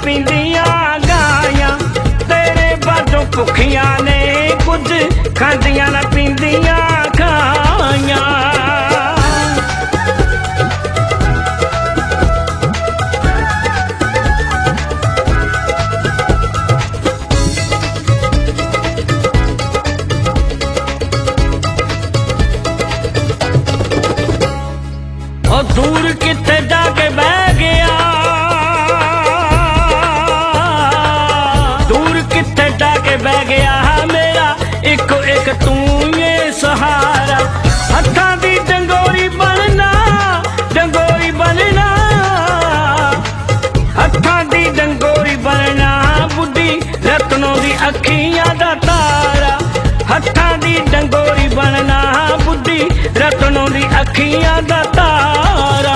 पींदियां गायां तेरे बाजों भुखियां ने कुछ खांदियां ना पींदियां खायां दूर किथे जाके बह गया दूर किथे जाके बह गया मेरा इको एक तू ये सहारा हत्थां दी डंगोरी बनना हत्थां दी डंगोरी बनना बुढ़ी रत्नों दी अखियां दा तारा हत्थां दी डंगोरी बनना बुढ़ी रत्नों दी अखियां दा तारा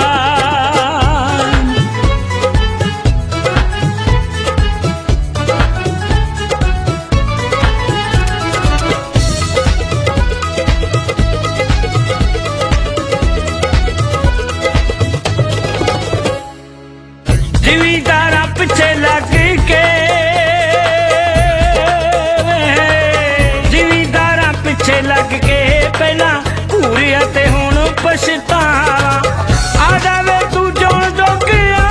जिमीदारा पिछे लग के जिमीदारा पिछे लग के पहला पूरिया ते हुण पछतावा आ जावे तू जौन जोगिया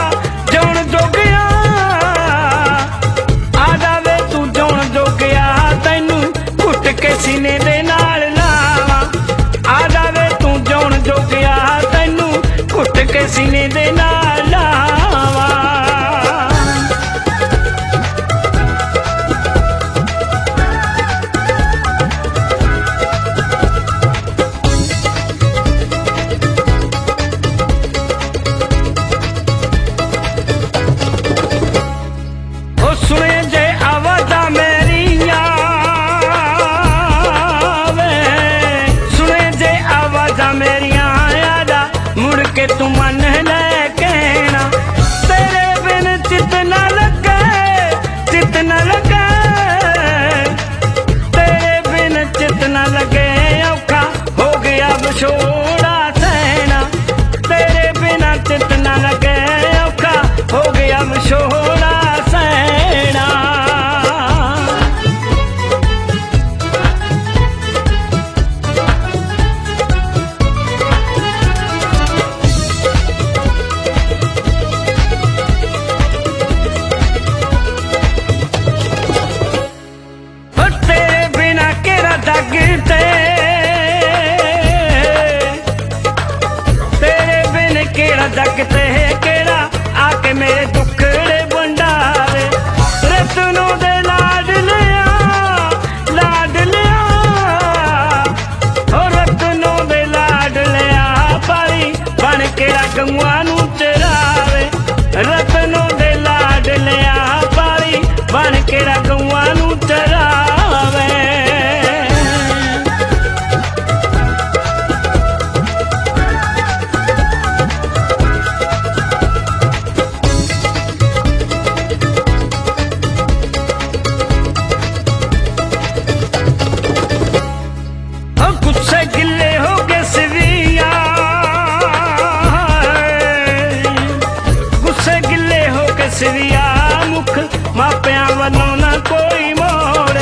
आ जावे तू जौन जोगिया तैनू घुट के सीने दे नाल लावा आ जावे तू जौन जोगिया तैनू घुट के सीने दे नाल लावा सुने जे आवाज़ा मेरिया सुने जे आवाज़ा मेरिया आजा मुड़ के तू मन ले कहना तेरे बिन चित न लगे तेरे बिन चित न लगे औखा हो गया विछोड़ा सहना तेरे बिना चित न लगे औखा हो गया विछोड़ा सहना तेरे बिना केरा जगते तेरे बिन केरा जगते केरा आके मेरे दुखड़े बंडारे रत्नों दे लाड लिया ओ रत्नों दे लाड लिया पारी बन केरा गंवा नू चरावे रत्नों दे लाड लिया पारी बन केरा गंवा नू चरावे गुस्से गिले हो गए सिविया गुस्से गिले हो गए सिविया मुख मापिया वालों ना कोई मोड़